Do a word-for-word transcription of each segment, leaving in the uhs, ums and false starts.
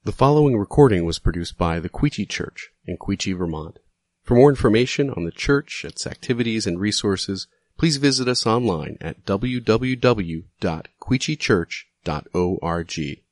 The following recording was produced by the Queechee Church in Queechee, Vermont. For more information on the church, its activities, and resources, please visit us online at w w w dot queechee church dot org.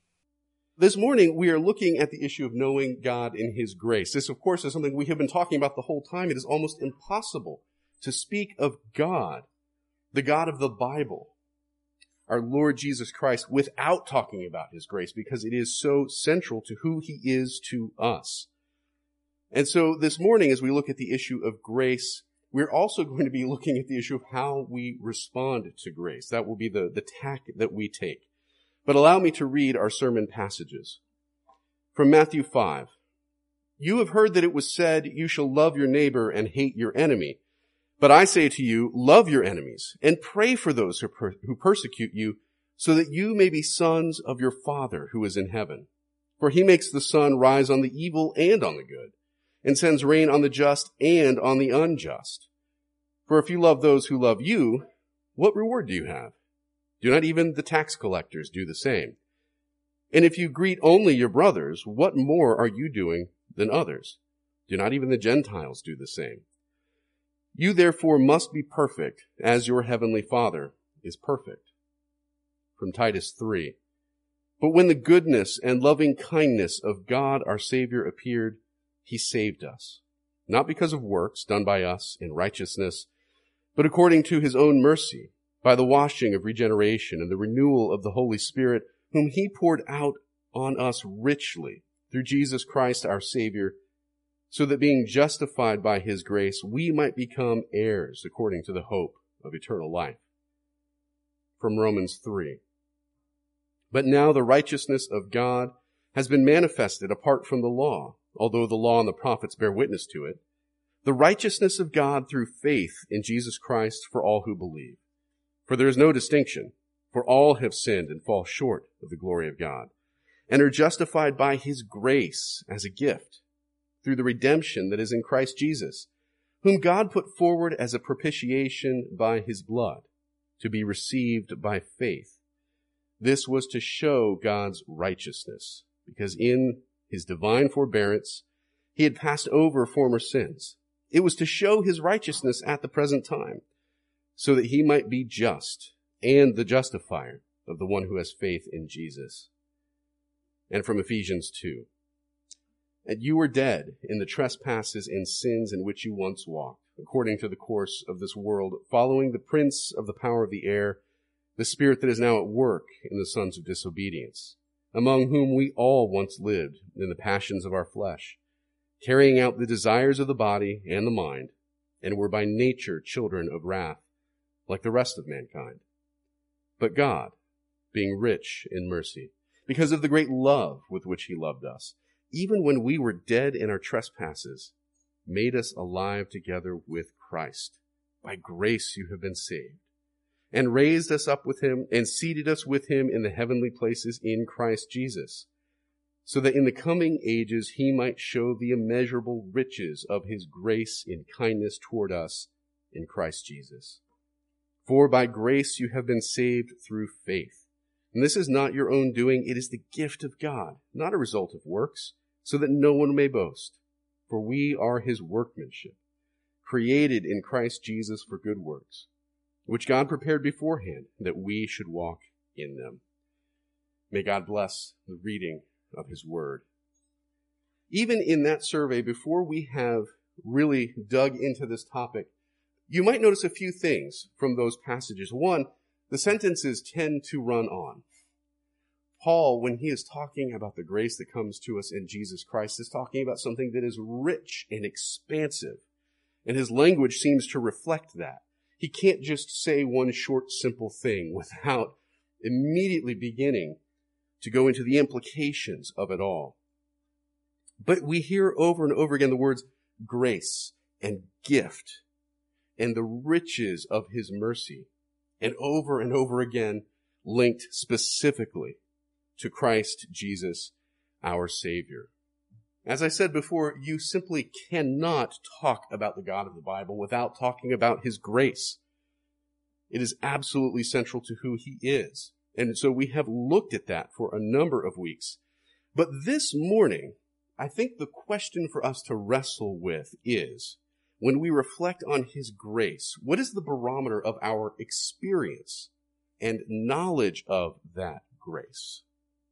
This morning, we are looking at the issue of knowing God in His grace. This, of course, is something we have been talking about the whole time. It is almost impossible to speak of God, the God of the Bible, our Lord Jesus Christ, without talking about His grace, because it is so central to who He is to us. And so this morning, as we look at the issue of grace, we're also going to be looking at the issue of how we respond to grace. That will be the, the tack that we take. But allow me to read our sermon passages. From Matthew five. You have heard that it was said, you shall love your neighbor and hate your enemy. But I say to you, love your enemies and pray for those who, per- who persecute you, so that you may be sons of your Father who is in heaven. For He makes the sun rise on the evil and on the good, and sends rain on the just and on the unjust. For if you love those who love you, what reward do you have? Do not even the tax collectors do the same? And if you greet only your brothers, what more are you doing than others? Do not even the Gentiles do the same? You therefore must be perfect, as your heavenly Father is perfect. From Titus three. But when the goodness and loving kindness of God our Savior appeared, He saved us, not because of works done by us in righteousness, but according to His own mercy, by the washing of regeneration and the renewal of the Holy Spirit, whom He poured out on us richly through Jesus Christ our Savior, so that being justified by His grace, we might become heirs according to the hope of eternal life. From Romans three. But now the righteousness of God has been manifested apart from the law, although the law and the prophets bear witness to it, the righteousness of God through faith in Jesus Christ for all who believe. For there is no distinction, for all have sinned and fall short of the glory of God, and are justified by His grace as a gift, through the redemption that is in Christ Jesus, whom God put forward as a propitiation by His blood, to be received by faith. This was to show God's righteousness, because in His divine forbearance He had passed over former sins. It was to show His righteousness at the present time, so that He might be just and the justifier of the one who has faith in Jesus. And from Ephesians two. And you were dead in the trespasses and sins in which you once walked, according to the course of this world, following the prince of the power of the air, the spirit that is now at work in the sons of disobedience, among whom we all once lived in the passions of our flesh, carrying out the desires of the body and the mind, and were by nature children of wrath, like the rest of mankind. But God, being rich in mercy, because of the great love with which He loved us, even when we were dead in our trespasses, made us alive together with Christ. By grace you have been saved, and raised us up with Him, and seated us with Him in the heavenly places in Christ Jesus, so that in the coming ages He might show the immeasurable riches of His grace in kindness toward us in Christ Jesus. For by grace you have been saved through faith. And this is not your own doing, it is the gift of God, not a result of works, so that no one may boast. For we are His workmanship, created in Christ Jesus for good works, which God prepared beforehand that we should walk in them. May God bless the reading of His word. Even in that survey, before we have really dug into this topic, you might notice a few things from those passages. One, the sentences tend to run on. Paul, when he is talking about the grace that comes to us in Jesus Christ, is talking about something that is rich and expansive. And his language seems to reflect that. He can't just say one short, simple thing without immediately beginning to go into the implications of it all. But we hear over and over again the words grace and gift and the riches of His mercy, and over and over again linked specifically to Christ Jesus, our Savior. As I said before, you simply cannot talk about the God of the Bible without talking about His grace. It is absolutely central to who He is. And so we have looked at that for a number of weeks. But this morning, I think the question for us to wrestle with is, when we reflect on his grace, what is the barometer of our experience and knowledge of that grace?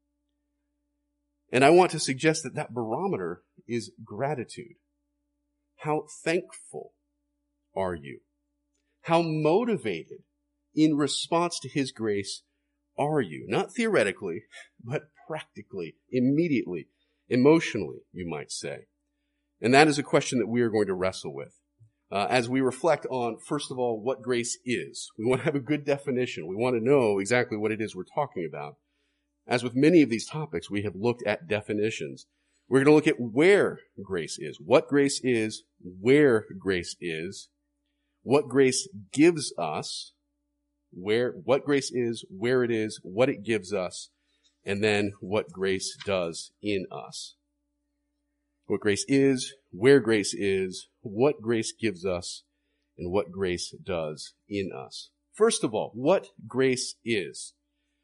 And I want to suggest that that barometer is gratitude. How thankful are you? How motivated in response to his grace are you? Not theoretically, but practically, immediately, emotionally, you might say. And that is a question that we are going to wrestle with. Uh, as we reflect on, first of all, what grace is. We want to have a good definition. We want to know exactly what it is we're talking about. As with many of these topics, we have looked at definitions. We're going to look at where grace is, what grace is, where grace is, what grace gives us, where, what grace is, where it is, what it gives us, and then what grace does in us. What grace is, where grace is, what grace gives us, and what grace does in us. First of all, what grace is.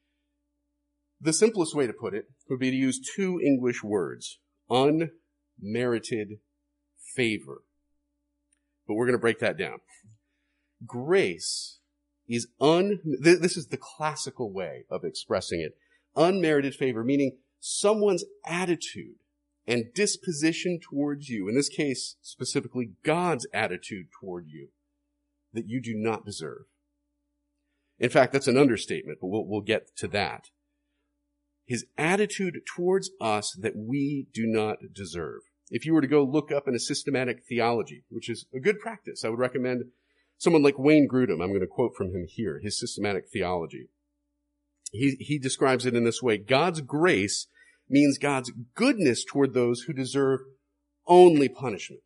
The simplest way to put it would be to use two English words, unmerited favor. But we're going to break that down. Grace is un, this is the classical way of expressing it. Unmerited favor, meaning someone's attitude and disposition towards you, in this case, specifically God's attitude toward you, that you do not deserve. In fact, that's an understatement, but we'll, we'll get to that. His attitude towards us that we do not deserve. If you were to go look up in a systematic theology, which is a good practice, I would recommend someone like Wayne Grudem. I'm going to quote from him here, his systematic theology. He, he describes it in this way. God's grace means God's goodness toward those who deserve only punishment.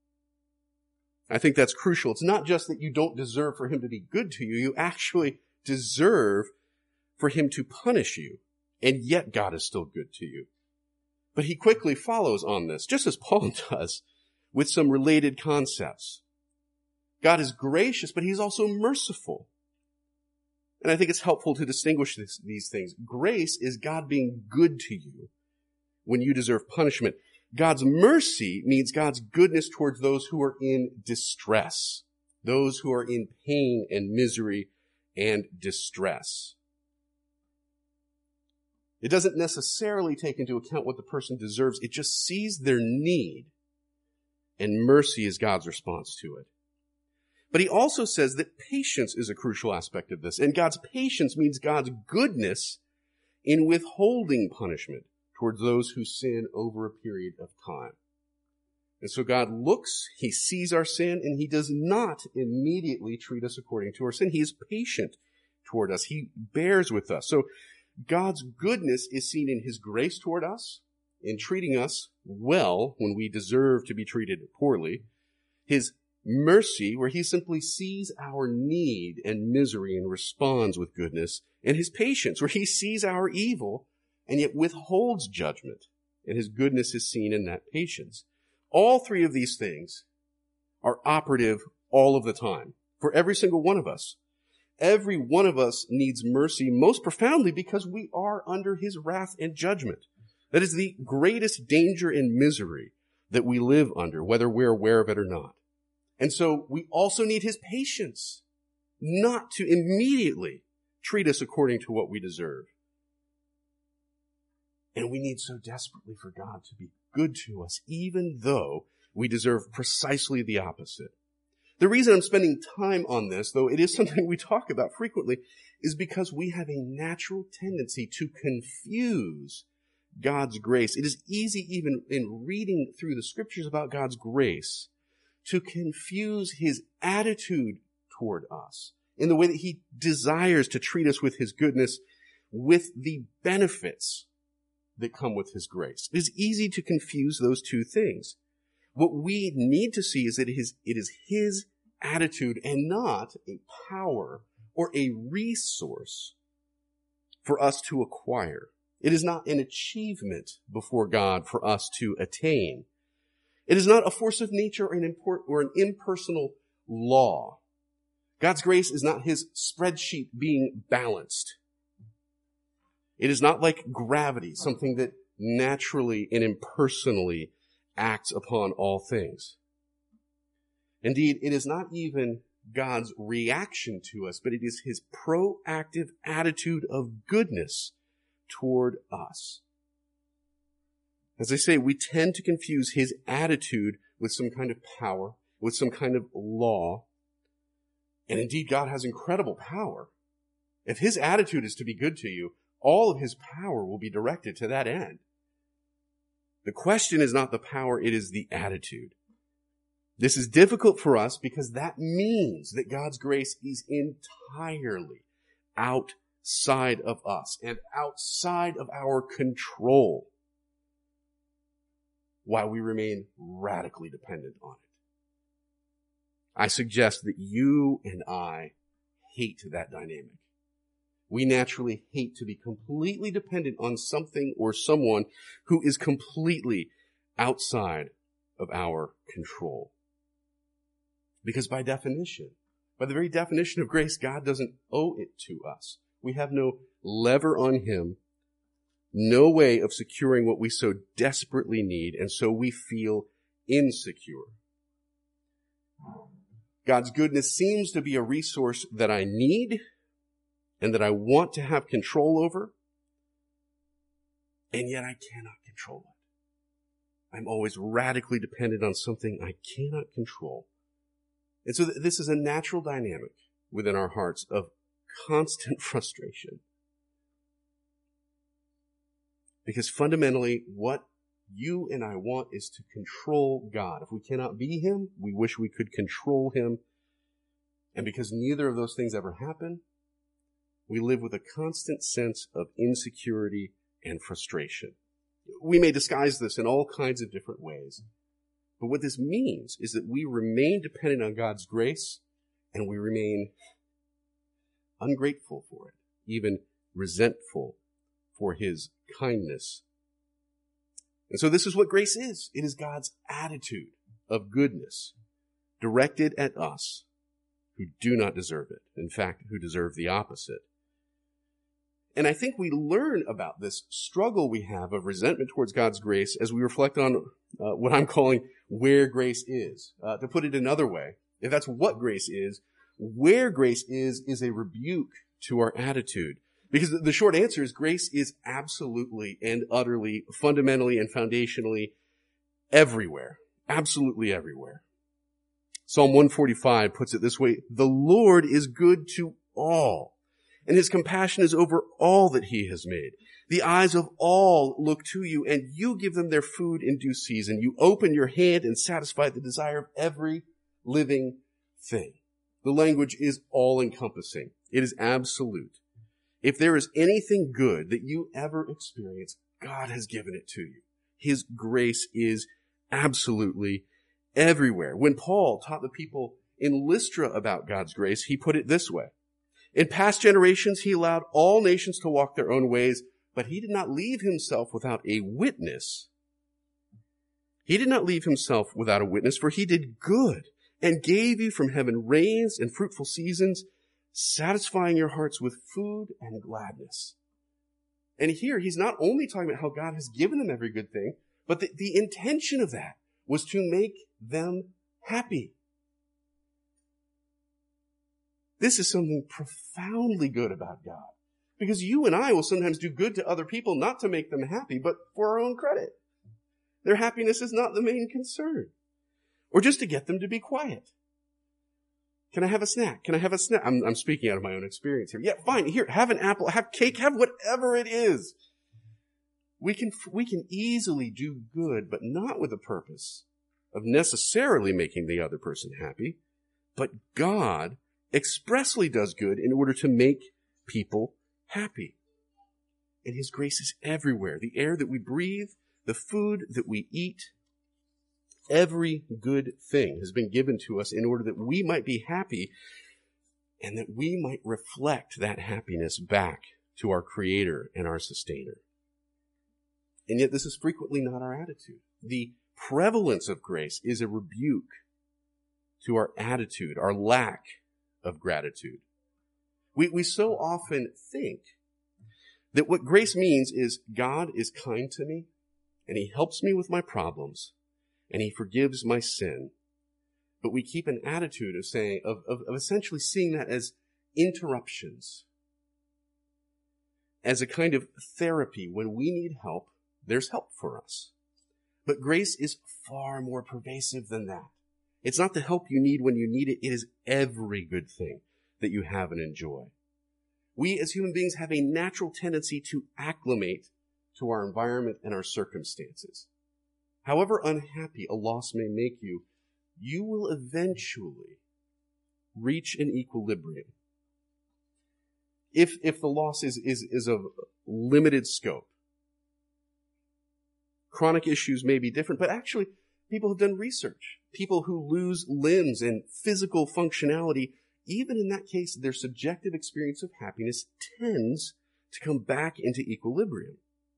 I think that's crucial. It's not just that you don't deserve for him to be good to you. You actually deserve for him to punish you. And yet God is still good to you. But he quickly follows on this, just as Paul does, with some related concepts. God is gracious, but he's also merciful. And I think it's helpful to distinguish this, these things. Grace is God being good to you when you deserve punishment. God's mercy means God's goodness towards those who are in distress, those who are in pain and misery and distress. It doesn't necessarily take into account what the person deserves. It just sees their need, and mercy is God's response to it. But he also says that patience is a crucial aspect of this. And God's patience means God's goodness in withholding punishment towards those who sin over a period of time. And so God looks, he sees our sin, and he does not immediately treat us according to our sin. He is patient toward us. He bears with us. So God's goodness is seen in his grace toward us, in treating us well when we deserve to be treated poorly. His mercy, where he simply sees our need and misery and responds with goodness, and his patience, where he sees our evil and yet withholds judgment, and his goodness is seen in that patience. All three of these things are operative all of the time for every single one of us. Every one of us needs mercy most profoundly because we are under his wrath and judgment. That is the greatest danger and misery that we live under, whether we're aware of it or not. And so we also need his patience, not to immediately treat us according to what we deserve. And we need so desperately for God to be good to us, even though we deserve precisely the opposite. The reason I'm spending time on this, though it is something we talk about frequently, is because we have a natural tendency to confuse God's grace. It is easy, even in reading through the scriptures about God's grace, to confuse his attitude toward us in the way that he desires to treat us with his goodness, with the benefits that come with his grace. It is easy to confuse those two things. What we need to see is that it is, it is his attitude and not a power or a resource for us to acquire. It is not an achievement before God for us to attain. It is not a force of nature or an, import, or an impersonal law. God's grace is not his spreadsheet being balanced. It is not like gravity, something that naturally and impersonally acts upon all things. Indeed, it is not even God's reaction to us, but it is his proactive attitude of goodness toward us. As I say, we tend to confuse his attitude with some kind of power, with some kind of law. And indeed, God has incredible power. If his attitude is to be good to you, all of his power will be directed to that end. The question is not the power, it is the attitude. This is difficult for us because that means that God's grace is entirely outside of us and outside of our control, while we remain radically dependent on it. I suggest that you and I hate that dynamic. We naturally hate to be completely dependent on something or someone who is completely outside of our control. Because by definition, by the very definition of grace, God doesn't owe it to us. We have no lever on him, no way of securing what we so desperately need, and so we feel insecure. God's goodness seems to be a resource that I need and that I want to have control over, and yet I cannot control it. I'm always radically dependent on something I cannot control. And so th- this is a natural dynamic within our hearts of constant frustration. Because fundamentally, what you and I want is to control God. If we cannot be him, we wish we could control him. And because neither of those things ever happen, we live with a constant sense of insecurity and frustration. We may disguise this in all kinds of different ways. But what this means is that we remain dependent on God's grace, and we remain ungrateful for it, even resentful for his kindness. And so this is what grace is. It is God's attitude of goodness directed at us who do not deserve it. In fact, who deserve the opposite. And I think we learn about this struggle we have of resentment towards God's grace as we reflect on uh, what I'm calling where grace is. Uh, to put it another way, if that's what grace is, where grace is, is a rebuke to our attitude. Because the short answer is grace is absolutely and utterly, fundamentally and foundationally everywhere. Absolutely everywhere. Psalm one forty-five puts it this way: the Lord is good to all, and his compassion is over all that he has made. The eyes of all look to you, and you give them their food in due season. You open your hand and satisfy the desire of every living thing. The language is all-encompassing. It is absolute. If there is anything good that you ever experience, God has given it to you. His grace is absolutely everywhere. When Paul taught the people in Lystra about God's grace, he put it this way: in past generations, he allowed all nations to walk their own ways, but he did not leave himself without a witness. He did not leave himself without a witness, for he did good and gave you from heaven rains and fruitful seasons, satisfying your hearts with food and gladness. And here, he's not only talking about how God has given them every good thing, but the, the intention of that was to make them happy. This is something profoundly good about God. Because you and I will sometimes do good to other people, not to make them happy, but for our own credit. Their happiness is not the main concern. Or just to get them to be quiet. Can I have a snack? Can I have a snack? I'm, I'm speaking out of my own experience here. Yeah, fine. Here, have an apple, have cake, have whatever it is. We can, we can easily do good, but not with the purpose of necessarily making the other person happy. But God expressly does good in order to make people happy. And his grace is everywhere. The air that we breathe, the food that we eat, every good thing has been given to us in order that we might be happy and that we might reflect that happiness back to our Creator and our Sustainer. And yet this is frequently not our attitude. The prevalence of grace is a rebuke to our attitude, our lack of gratitude. We, we so often think that what grace means is God is kind to me and he helps me with my problems, and he forgives my sin. But we keep an attitude of saying, of, of, of essentially seeing that as interruptions, as a kind of therapy. When we need help, there's help for us. But grace is far more pervasive than that. It's not the help you need when you need it. It is every good thing that you have and enjoy. We as human beings have a natural tendency to acclimate to our environment and our circumstances. However unhappy a loss may make you, you will eventually reach an equilibrium. If, if the loss is, is, is of limited scope. Chronic issues may be different, but actually people have done research. People who lose limbs and physical functionality, even in that case, their subjective experience of happiness tends to come back into equilibrium.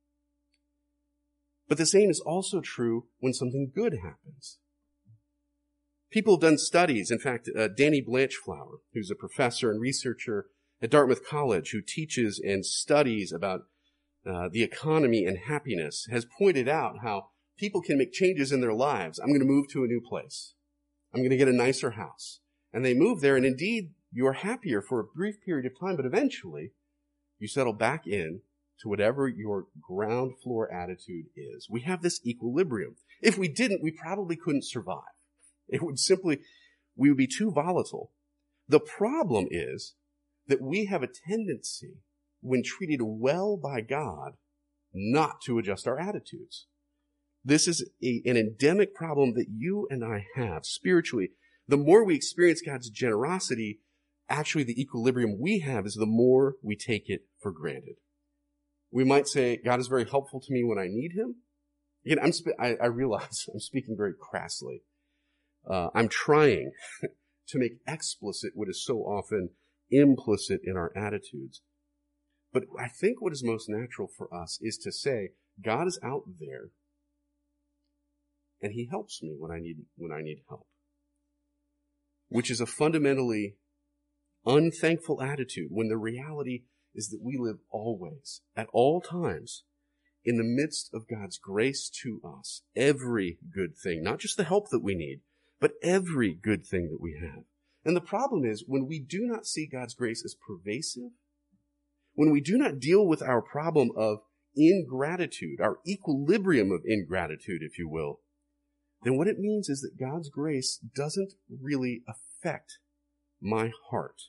But the same is also true when something good happens. People have done studies. In fact, uh, Danny Blanchflower, who's a professor and researcher at Dartmouth College, who teaches and studies about uh, the economy and happiness, has pointed out how people can make changes in their lives. I'm going to move to a new place. I'm going to get a nicer house. And they move there, and indeed, you're happier for a brief period of time, but eventually, you settle back in to whatever your ground floor attitude is. We have this equilibrium. If we didn't, we probably couldn't survive. It would simply, we would be too volatile. The problem is that we have a tendency, when treated well by God, not to adjust our attitudes. This is a, an endemic problem that you and I have spiritually. The more we experience God's generosity, actually the equilibrium we have is the more we take it for granted. We might say, God is very helpful to me when I need him. Again, I'm sp- I, I realize I'm speaking very crassly. Uh, I'm trying to make explicit what is so often implicit in our attitudes. But I think what is most natural for us is to say, God is out there, and he helps me when I need, when I need help. Which is a fundamentally unthankful attitude, when the reality is that we live always, at all times, in the midst of God's grace to us. Every good thing, not just the help that we need, but every good thing that we have. And the problem is, when we do not see God's grace as pervasive, when we do not deal with our problem of ingratitude, our equilibrium of ingratitude, if you will, then what it means is that God's grace doesn't really affect my heart.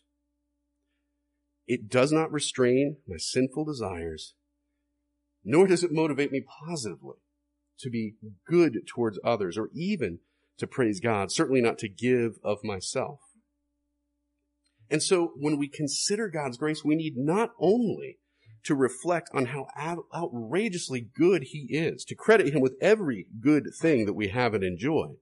It does not restrain my sinful desires, nor does it motivate me positively to be good towards others, or even to praise God, certainly not to give of myself. And so when we consider God's grace, we need not only to reflect on how out- outrageously good he is, to credit him with every good thing that we have and enjoy.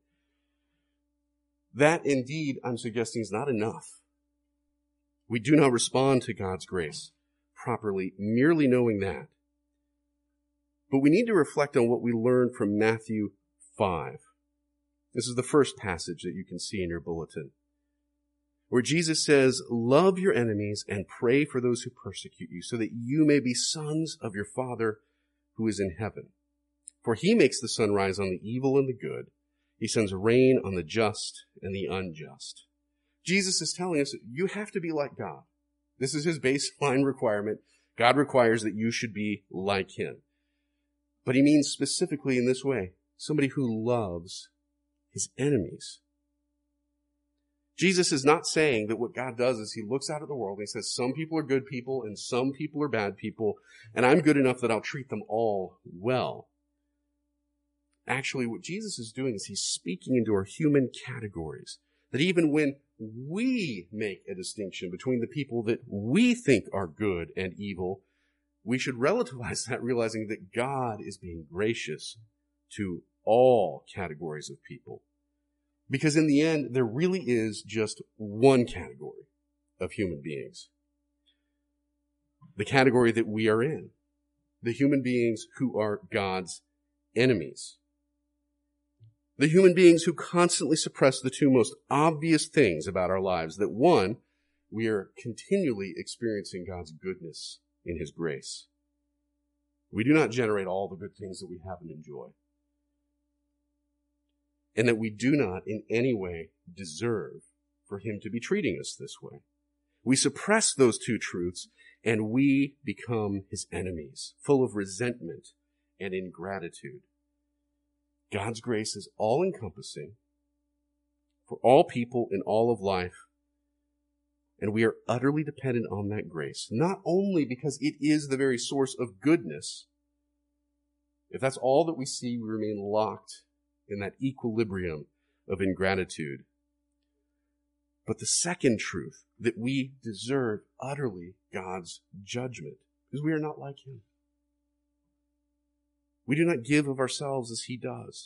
That indeed, I'm suggesting, is not enough. We do not respond to God's grace properly, merely knowing that. But we need to reflect on what we learned from Matthew five. This is the first passage that you can see in your bulletin, where Jesus says, love your enemies and pray for those who persecute you, so that you may be sons of your Father who is in heaven. For he makes the sun rise on the evil and the good. He sends rain on the just and the unjust. Jesus is telling us that you have to be like God. This is his baseline requirement. God requires that you should be like him. But he means specifically in this way, somebody who loves his enemies. Jesus is not saying that what God does is he looks out at the world and he says, some people are good people and some people are bad people, and I'm good enough that I'll treat them all well. Actually, what Jesus is doing is he's speaking into our human categories, that even when we make a distinction between the people that we think are good and evil, we should relativize that, realizing that God is being gracious to all categories of people. Because in the end, there really is just one category of human beings. The category that we are in. The human beings who are God's enemies. The human beings who constantly suppress the two most obvious things about our lives. That one, we are continually experiencing God's goodness in his grace. We do not generate all the good things that we have and enjoy. and that we do not in any way deserve for him to be treating us this way. We suppress those two truths, and we become his enemies, full of resentment and ingratitude. God's grace is all-encompassing for all people in all of life, and we are utterly dependent on that grace, not only because it is the very source of goodness. If that's all that we see, we remain locked in that equilibrium of ingratitude. But the second truth, that we deserve utterly God's judgment, because we are not like him. We do not give of ourselves as he does.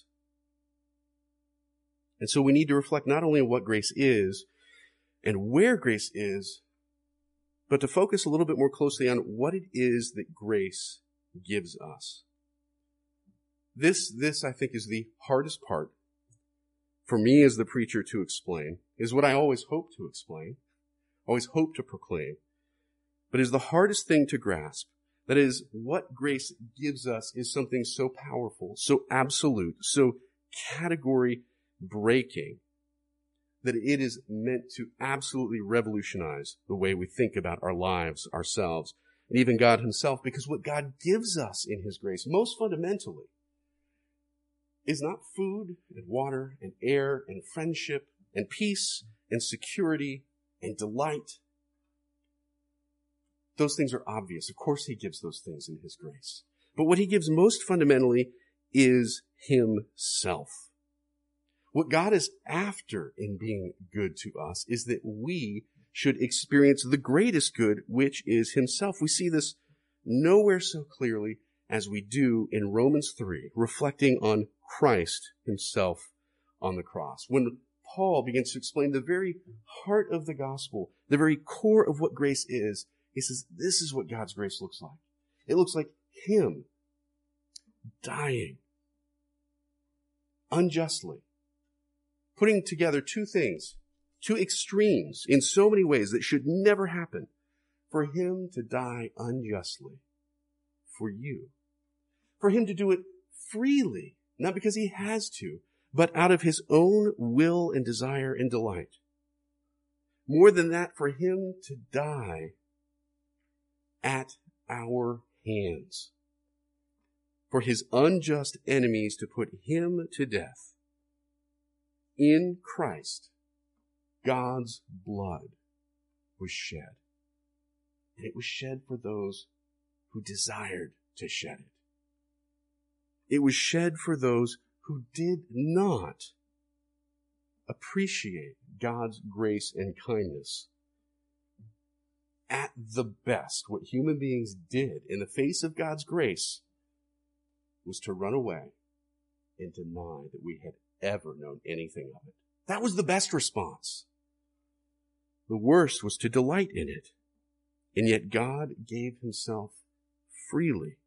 And so we need to reflect not only on what grace is and where grace is, but to focus a little bit more closely on what it is that grace gives us. This, this I think is the hardest part for me as the preacher to explain, is what I always hope to explain, always hope to proclaim, but is the hardest thing to grasp. That is, what grace gives us is something so powerful, so absolute, so category breaking, that it is meant to absolutely revolutionize the way we think about our lives, ourselves, and even God himself, because what God gives us in his grace, most fundamentally, is not food and water and air and friendship and peace and security and delight. Those things are obvious. Of course he gives those things in his grace. But what he gives most fundamentally is himself. What God is after in being good to us is that we should experience the greatest good, which is himself. We see this nowhere so clearly as we do in Romans three, reflecting on Christ himself on the cross. When Paul begins to explain the very heart of the gospel, the very core of what grace is, he says, this is what God's grace looks like. It looks like him dying unjustly, putting together two things, two extremes in so many ways that should never happen, for him to die unjustly for you, for him to do it freely, not because he has to, but out of his own will and desire and delight. More than that, for him to die at our hands, for his unjust enemies to put him to death. In Christ, God's blood was shed. And it was shed for those who desired to shed it. It was shed for those who did not appreciate God's grace and kindness. At the best, what human beings did in the face of God's grace was to run away and deny that we had ever known anything of it. That was the best response. The worst was to delight in it. And yet God gave himself freely.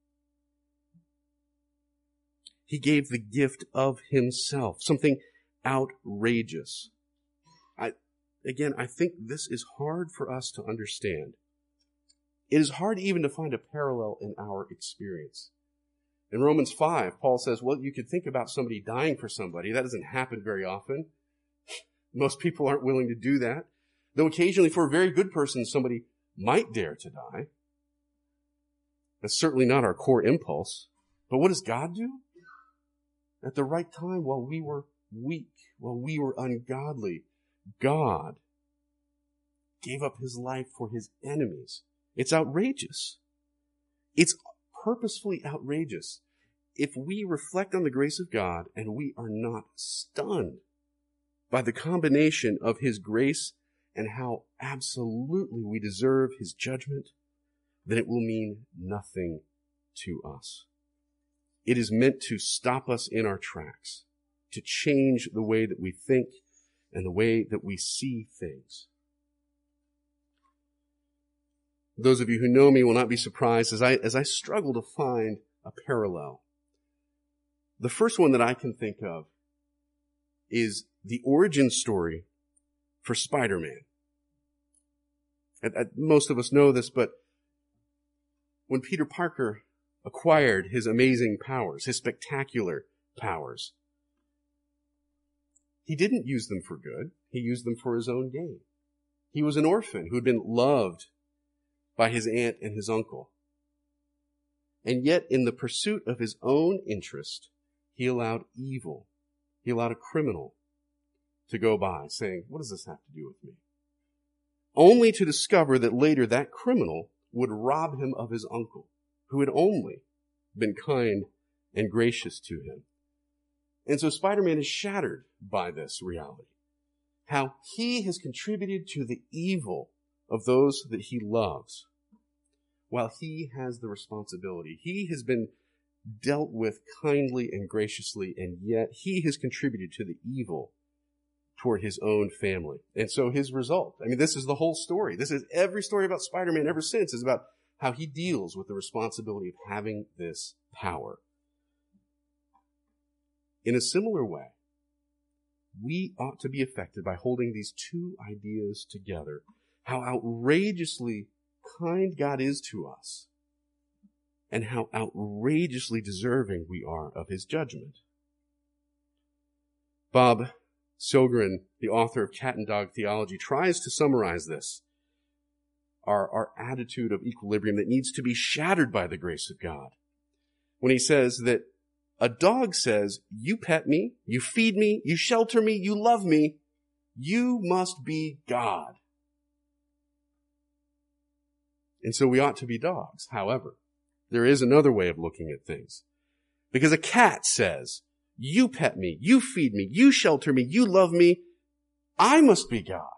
He gave the gift of himself, something outrageous. I, again, I think this is hard for us to understand. It is hard even to find a parallel in our experience. In Romans five, Paul says, well, you could think about somebody dying for somebody. That doesn't happen very often. Most people aren't willing to do that. Though occasionally for a very good person, somebody might dare to die. That's certainly not our core impulse. But what does God do? At the right time, while we were weak, while we were ungodly, God gave up his life for his enemies. It's outrageous. It's purposefully outrageous. If we reflect on the grace of God and we are not stunned by the combination of his grace and how absolutely we deserve his judgment, then it will mean nothing to us. It is meant to stop us in our tracks, to change the way that we think and the way that we see things. Those of you who know me will not be surprised as I, as I struggle to find a parallel. The first one that I can think of is the origin story for Spider-Man. And, and most of us know this, but when Peter Parker acquired his amazing powers, his spectacular powers, He didn't use them for good. He used them for his own gain. He was an orphan who had been loved by his aunt and his uncle. And yet, in the pursuit of his own interest, he allowed evil, he allowed a criminal to go by, saying, what does this have to do with me? Only to discover that later that criminal would rob him of his uncle, who had only been kind and gracious to him. And so Spider-Man is shattered by this reality. How he has contributed to the evil of those that he loves, while he has the responsibility. He has been dealt with kindly and graciously, and yet he has contributed to the evil toward his own family. And so his result, I mean, this is the whole story. This is every story about Spider-Man ever since, is about how he deals with the responsibility of having this power. In a similar way, we ought to be affected by holding these two ideas together. How outrageously kind God is to us, and how outrageously deserving we are of his judgment. Bob Sjogren, the author of Cat and Dog Theology, tries to summarize this, our, our attitude of equilibrium that needs to be shattered by the grace of God, when he says that a dog says, you pet me, you feed me, you shelter me, you love me, you must be God. And so we ought to be dogs. However, there is another way of looking at things. Because a cat says, you pet me, you feed me, you shelter me, you love me, I must be God.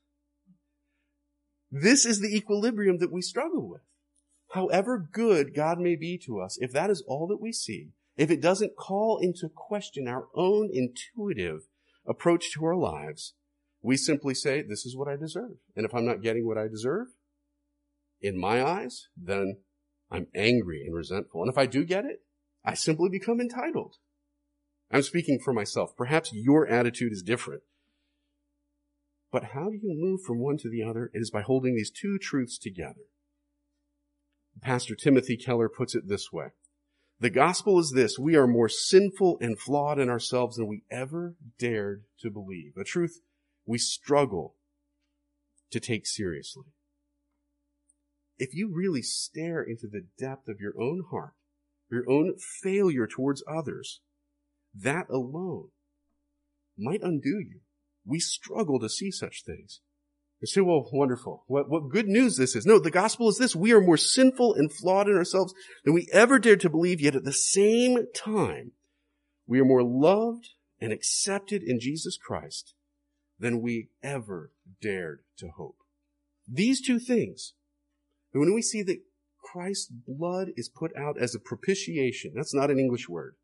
This is the equilibrium that we struggle with. However good God may be to us, if that is all that we see, if it doesn't call into question our own intuitive approach to our lives, we simply say, this is what I deserve. And if I'm not getting what I deserve, in my eyes, then I'm angry and resentful. And if I do get it, I simply become entitled. I'm speaking for myself. Perhaps your attitude is different. But how do you move from one to the other? It is by holding these two truths together. Pastor Timothy Keller puts it this way. The gospel is this: we are more sinful and flawed in ourselves than we ever dared to believe. A truth we struggle to take seriously. If you really stare into the depth of your own heart, your own failure towards others, that alone might undo you. We struggle to see such things. You say, well, wonderful. What, what good news this is. No, the gospel is this. We are more sinful and flawed in ourselves than we ever dared to believe, yet at the same time, we are more loved and accepted in Jesus Christ than we ever dared to hope. These two things, when we see that Christ's blood is put out as a propitiation, that's not an English word.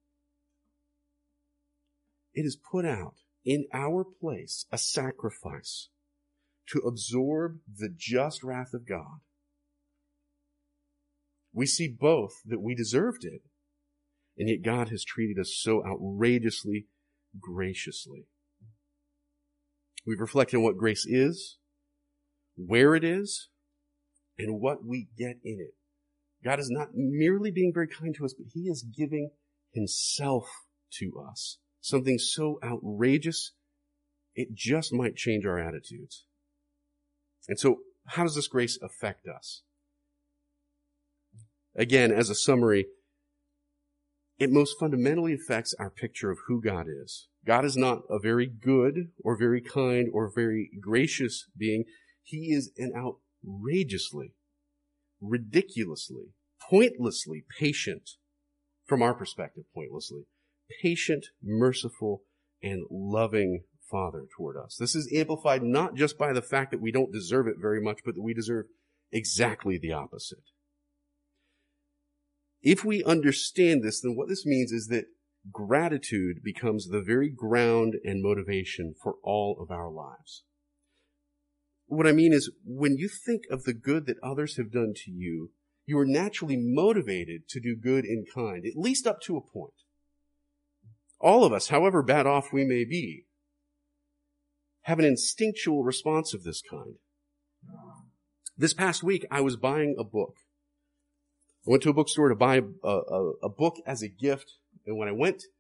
It is put out in our place, a sacrifice to absorb the just wrath of God. We see both that we deserved it, and yet God has treated us so outrageously graciously. We've reflected on what grace is, where it is, and what we get in it. God is not merely being very kind to us, but he is giving himself to us. Something so outrageous, it just might change our attitudes. And so, how does this grace affect us? Again, as a summary, it most fundamentally affects our picture of who God is. God is not a very good or very kind or very gracious being. He is an outrageously, ridiculously, pointlessly patient, from our perspective, pointlessly, patient, merciful, and loving Father toward us. This is amplified not just by the fact that we don't deserve it very much, but that we deserve exactly the opposite. If we understand this, then what this means is that gratitude becomes the very ground and motivation for all of our lives. What I mean is, when you think of the good that others have done to you, you are naturally motivated to do good in kind, at least up to a point. All of us, however bad off we may be, have an instinctual response of this kind. This past week, I was buying a book. I went to a bookstore to buy a, a, a book as a gift, and when I went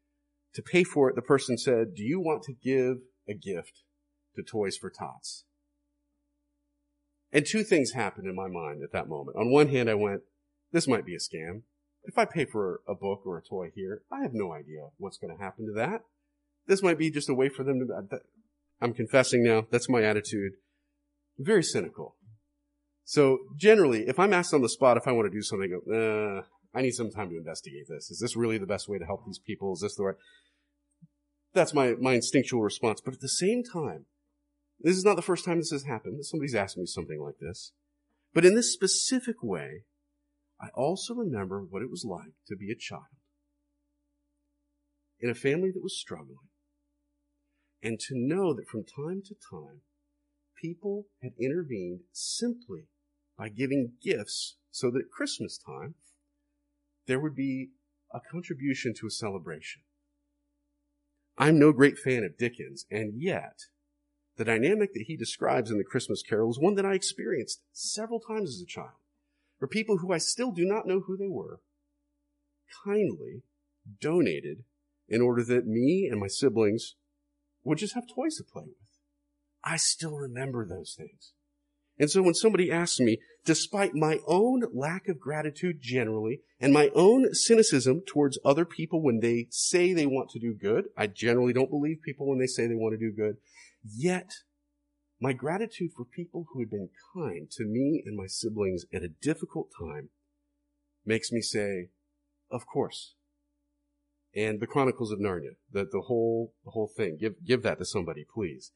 to pay for it, the person said, do you want to give a gift to Toys for Tots? And two things happened in my mind at that moment. On one hand, I went, this might be a scam. If I pay for a book or a toy here, I have no idea what's going to happen to that. This might be just a way for them to, I'm confessing now, that's my attitude. Very cynical. So generally, if I'm asked on the spot if I want to do something, I go, uh, I need some time to investigate this. Is this really the best way to help these people? Is this the right? That's my, my instinctual response. But at the same time, this is not the first time this has happened. Somebody's asked me something like this. But in this specific way, I also remember what it was like to be a child in a family that was struggling, and to know that from time to time, people had intervened simply by giving gifts so that at Christmas time, there would be a contribution to a celebration. I'm no great fan of Dickens, and yet the dynamic that he describes in The Christmas Carol is one that I experienced several times as a child, where people who I still do not know who they were kindly donated in order that me and my siblings would just have toys to play with. I still remember those things. And so when somebody asks me, despite my own lack of gratitude generally and my own cynicism towards other people when they say they want to do good, I generally don't believe people when they say they want to do good, yet my gratitude for people who had been kind to me and my siblings at a difficult time makes me say, of course. And the Chronicles of Narnia, the, the whole, the whole thing, give, give that to somebody, please.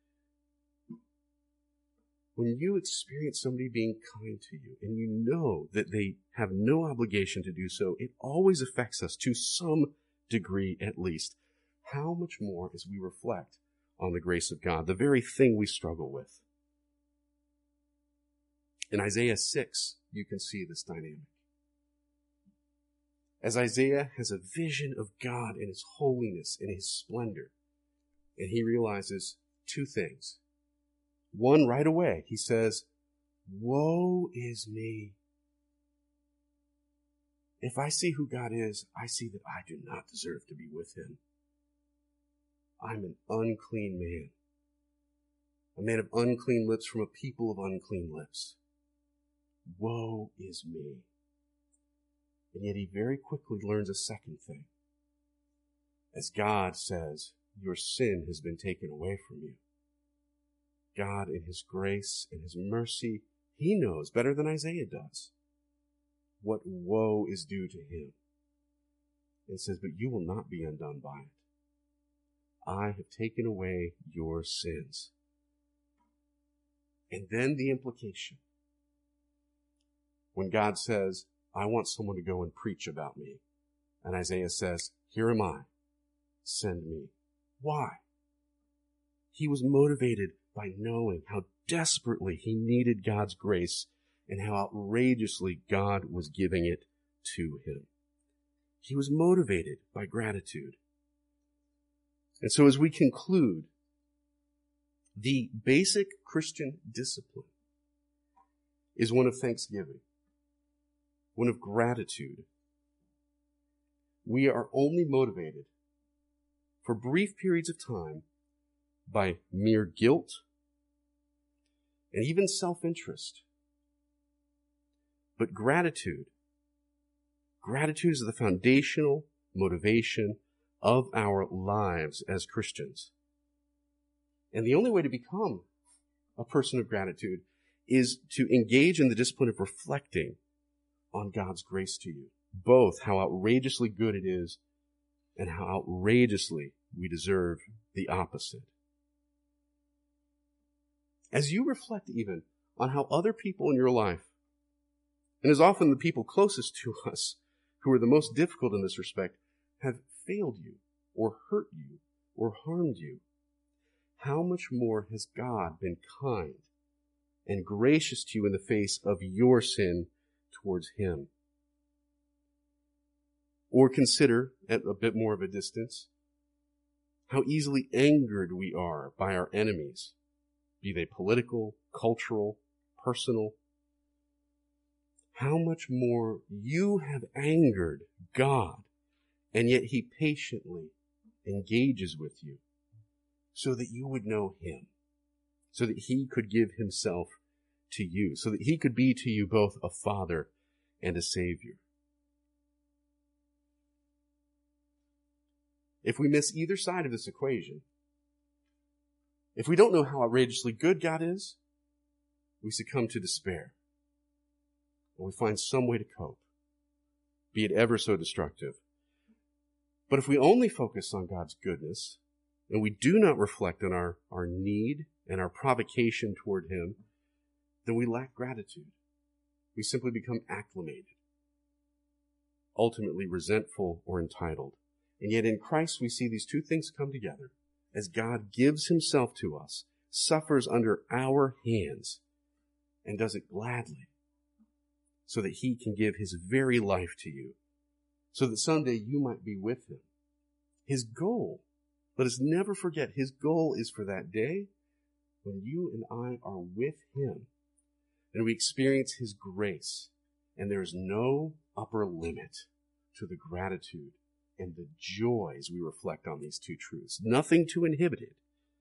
When you experience somebody being kind to you and you know that they have no obligation to do so, it always affects us to some degree at least. How much more as we reflect on the grace of God, the very thing we struggle with. In Isaiah six, you can see this dynamic. As Isaiah has a vision of God and His holiness and His splendor, and he realizes two things. One, right away, he says, woe is me. If I see who God is, I see that I do not deserve to be with Him. I'm an unclean man. A man of unclean lips from a people of unclean lips. Woe is me. And yet he very quickly learns a second thing. As God says, your sin has been taken away from you. God in His grace and His mercy, He knows better than Isaiah does what woe is due to him. And says, but you will not be undone by it. I have taken away your sins. And then the implication. When God says, I want someone to go and preach about me. And Isaiah says, here am I. Send me. Why? He was motivated by knowing how desperately he needed God's grace and how outrageously God was giving it to him. He was motivated by gratitude. And so as we conclude, the basic Christian discipline is one of thanksgiving, one of gratitude. We are only motivated for brief periods of time by mere guilt and even self-interest. But gratitude, gratitude is the foundational motivation of our lives as Christians. And the only way to become a person of gratitude is to engage in the discipline of reflecting on God's grace to you, both how outrageously good it is and how outrageously we deserve the opposite. As you reflect even on how other people in your life, and as often the people closest to us who are the most difficult in this respect, have failed you or hurt you or harmed you, how much more has God been kind and gracious to you in the face of your sin towards Him? Or consider, at a bit more of a distance, how easily angered we are by our enemies, be they political, cultural, personal. How much more you have angered God, and yet He patiently engages with you so that you would know him, so that he could give himself to you, so that he could be to you both a father and a savior. If we miss either side of this equation, if we don't know how outrageously good God is, we succumb to despair. And we find some way to cope, be it ever so destructive. But if we only focus on God's goodness, and we do not reflect on our, our need and our provocation toward him, then we lack gratitude. We simply become acclimated, ultimately resentful or entitled. And yet in Christ we see these two things come together as God gives himself to us, suffers under our hands, and does it gladly so that he can give his very life to you, so that someday you might be with him. His goal, let us never forget, his goal is for that day when you and I are with him and we experience his grace, and there is no upper limit to the gratitude and the joys we reflect on these two truths. Nothing to inhibit it.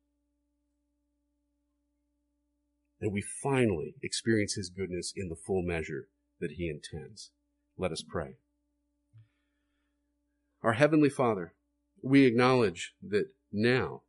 And we finally experience his goodness in the full measure that he intends. Let us pray. Our Heavenly Father, we acknowledge that now,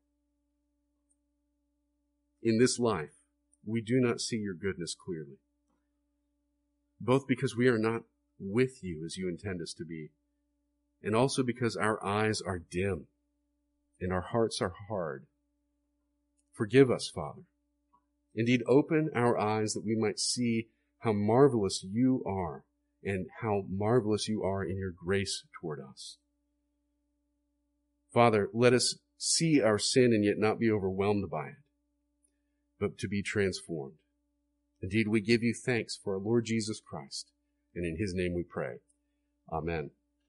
in this life, we do not see your goodness clearly, both because we are not with you as you intend us to be, and also because our eyes are dim and our hearts are hard. Forgive us, Father. Indeed, open our eyes that we might see how marvelous you are and how marvelous you are in your grace toward us. Father, let us see our sin and yet not be overwhelmed by it, but to be transformed. Indeed, we give you thanks for our Lord Jesus Christ, and in his name we pray. Amen.